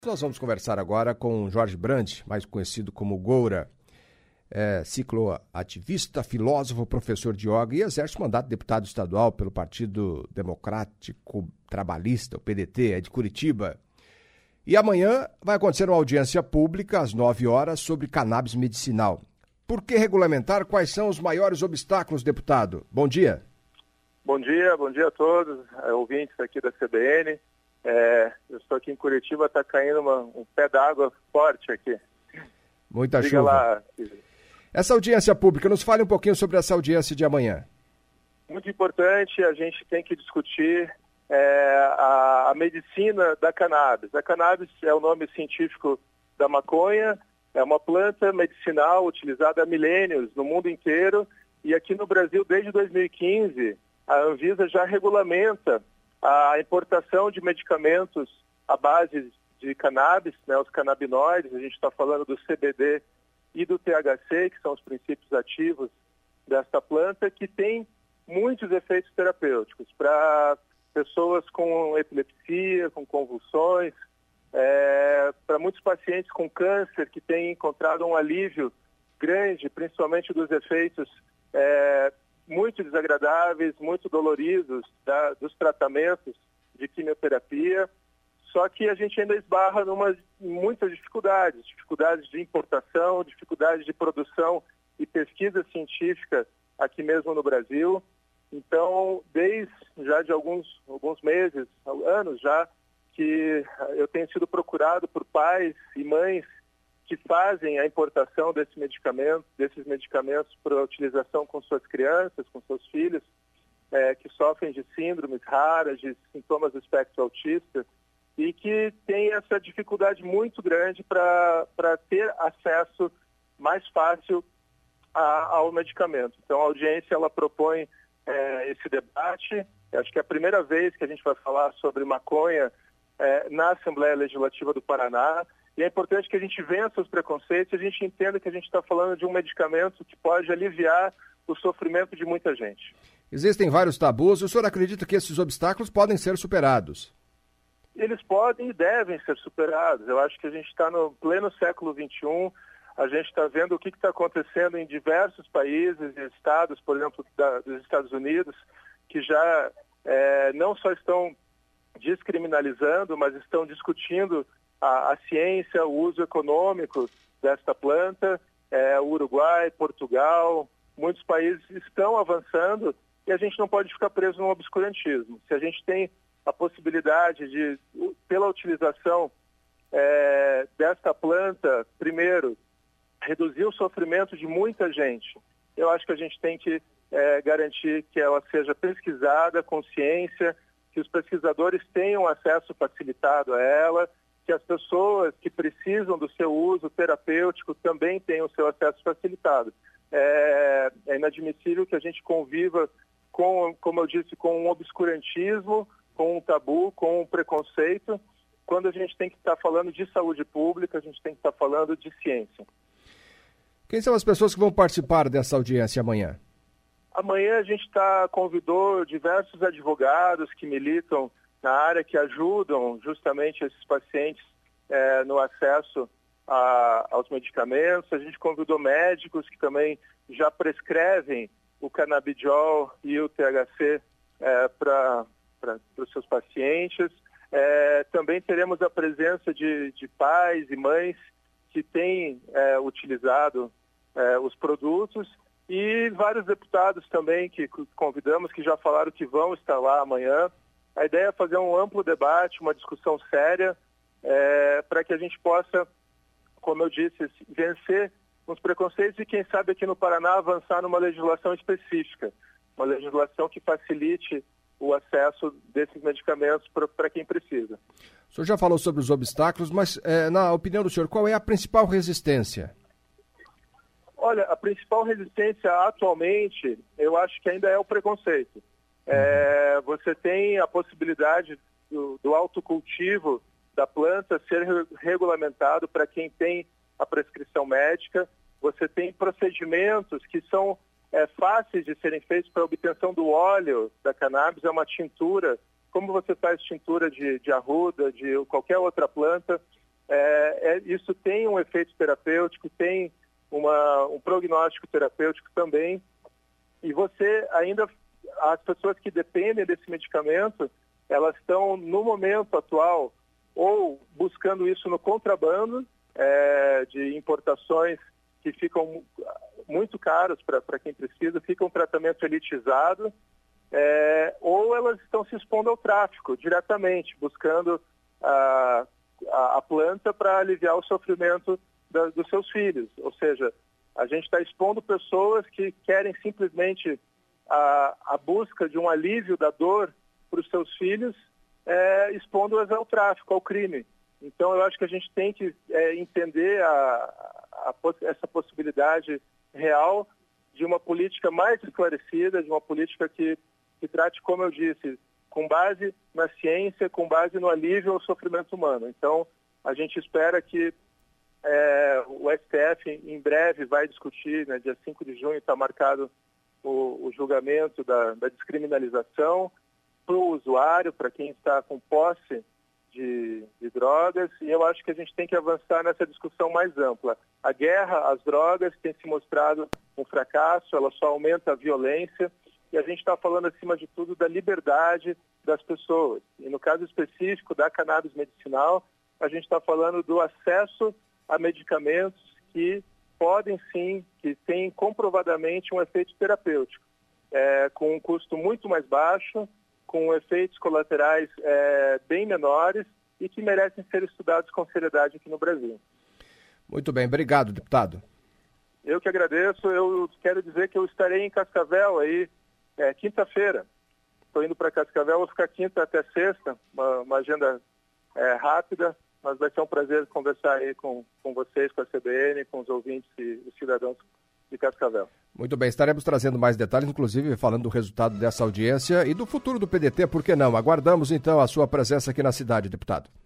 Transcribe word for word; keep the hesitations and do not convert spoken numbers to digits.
Nós vamos conversar agora com Jorge Brandi, mais conhecido como Goura, é, cicloativista, filósofo, professor de yoga e exerce o mandato de deputado estadual pelo Partido Democrático Trabalhista, o P D T, é de Curitiba. E amanhã vai acontecer uma audiência pública às nove horas sobre cannabis medicinal. Por que regulamentar? Quais são os maiores obstáculos, deputado? Bom dia. Bom dia, bom dia a todos, ouvintes aqui da C B N. É, eu estou aqui em Curitiba, está caindo uma, um pé d'água forte aqui. Muita Diga chuva. Lá. Essa audiência pública, nos fale um pouquinho sobre essa audiência de amanhã. Muito importante, a gente tem que discutir é, a, a medicina da cannabis. A cannabis é o nome científico da maconha, é uma planta medicinal utilizada há milênios no mundo inteiro e aqui no Brasil, desde dois mil e quinze, a Anvisa já regulamenta a importação de medicamentos à base de cannabis, né, os canabinoides. A gente está falando do C B D e do T H C, que são os princípios ativos desta planta, que tem muitos efeitos terapêuticos para pessoas com epilepsia, com convulsões, é, para muitos pacientes com câncer que têm encontrado um alívio grande, principalmente dos efeitos é, muito desagradáveis, muito doloridos da, dos tratamentos de quimioterapia, só que a gente ainda esbarra numa, muitas dificuldades, dificuldades de importação, dificuldades de produção e pesquisa científica aqui mesmo no Brasil. Então, desde já de alguns, alguns meses, anos já, que eu tenho sido procurado por pais e mães que fazem a importação desse medicamento, desses medicamentos para utilização com suas crianças, com seus filhos, é, que sofrem de síndromes raras, de sintomas do espectro autista, e que tem essa dificuldade muito grande para para ter acesso mais fácil a, ao medicamento. Então, a audiência ela propõe é, esse debate. Acho que é a primeira vez que a gente vai falar sobre maconha é, na Assembleia Legislativa do Paraná. E é importante que a gente vença os preconceitos e a gente entenda que a gente está falando de um medicamento que pode aliviar o sofrimento de muita gente. Existem vários tabus. O senhor acredita que esses obstáculos podem ser superados? Eles podem e devem ser superados. Eu acho que a gente está no pleno século vinte e um, a gente está vendo o que está acontecendo em diversos países e estados, por exemplo, da, dos Estados Unidos, que já é, não só estão descriminalizando, mas estão discutindo A, a ciência, o uso econômico desta planta. É, o Uruguai, Portugal, muitos países estão avançando e a gente não pode ficar preso no obscurantismo. Se a gente tem a possibilidade de, pela utilização é, desta planta, primeiro, reduzir o sofrimento de muita gente, eu acho que a gente tem que é, garantir que ela seja pesquisada com ciência, que os pesquisadores tenham acesso facilitado a ela, que as pessoas que precisam do seu uso terapêutico também tenham o seu acesso facilitado. É, é inadmissível que a gente conviva com, como eu disse, com um obscurantismo, com um tabu, com um preconceito, quando a gente tem que estar falando de saúde pública, a gente tem que estar falando de ciência. Quem são as pessoas que vão participar dessa audiência amanhã? Amanhã a gente tá, convidou diversos advogados que militam na área, que ajudam justamente esses pacientes é, no acesso a, aos medicamentos. A gente convidou médicos que também já prescrevem o canabidiol e o T H C é, para os seus pacientes. É, também teremos a presença de, de pais e mães que têm é, utilizado é, os produtos e vários deputados também que convidamos, que já falaram que vão estar lá amanhã. A ideia é fazer um amplo debate, uma discussão séria, é, para que a gente possa, como eu disse, vencer os preconceitos e, quem sabe, aqui no Paraná, avançar numa legislação específica, uma legislação que facilite o acesso desses medicamentos para quem precisa. O senhor já falou sobre os obstáculos, mas, é, na opinião do senhor, qual é a principal resistência? Olha, a principal resistência atualmente, eu acho que ainda é o preconceito. É, você tem a possibilidade do, do autocultivo da planta ser re- regulamentado para quem tem a prescrição médica. Você tem procedimentos que são é, fáceis de serem feitos para a obtenção do óleo da cannabis. É uma tintura, como você faz tintura de, de arruda, de qualquer outra planta. é, isso tem um efeito terapêutico, tem uma, um prognóstico terapêutico também. E você ainda, as pessoas que dependem desse medicamento, elas estão no momento atual ou buscando isso no contrabando, é, de importações que ficam muito caras para quem precisa, fica um tratamento elitizado, é, ou elas estão se expondo ao tráfico diretamente, buscando a, a, a planta para aliviar o sofrimento da, dos seus filhos. Ou seja, a gente está expondo pessoas que querem simplesmente a, a busca de um alívio da dor para os seus filhos, é, expondo-as ao tráfico, ao crime. Então, eu acho que a gente tem que é, entender a, a, essa possibilidade real de uma política mais esclarecida, de uma política que, que trate, como eu disse, com base na ciência, com base no alívio ao sofrimento humano. Então, a gente espera que é, o S T F em breve vai discutir, né, dia cinco de junho está marcado o, o julgamento da, da descriminalização para o usuário, para quem está com posse De, de drogas, e eu acho que a gente tem que avançar nessa discussão mais ampla. A guerra às drogas tem se mostrado um fracasso, ela só aumenta a violência, e a gente está falando, acima de tudo, da liberdade das pessoas. E no caso específico da cannabis medicinal, a gente está falando do acesso a medicamentos que podem sim, que têm comprovadamente um efeito terapêutico, é, com um custo muito mais baixo, com efeitos colaterais é, bem menores e que merecem ser estudados com seriedade aqui no Brasil. Muito bem, obrigado, deputado. Eu que agradeço, eu quero dizer que eu estarei em Cascavel aí é, quinta-feira. Estou indo para Cascavel, vou ficar quinta até sexta, uma, uma agenda é, rápida, mas vai ser um prazer conversar aí com, com vocês, com a C B N, com os ouvintes e os cidadãos de Cascavel. Muito bem, estaremos trazendo mais detalhes, inclusive falando do resultado dessa audiência e do futuro do P D T, por que não? Aguardamos então a sua presença aqui na cidade, deputado.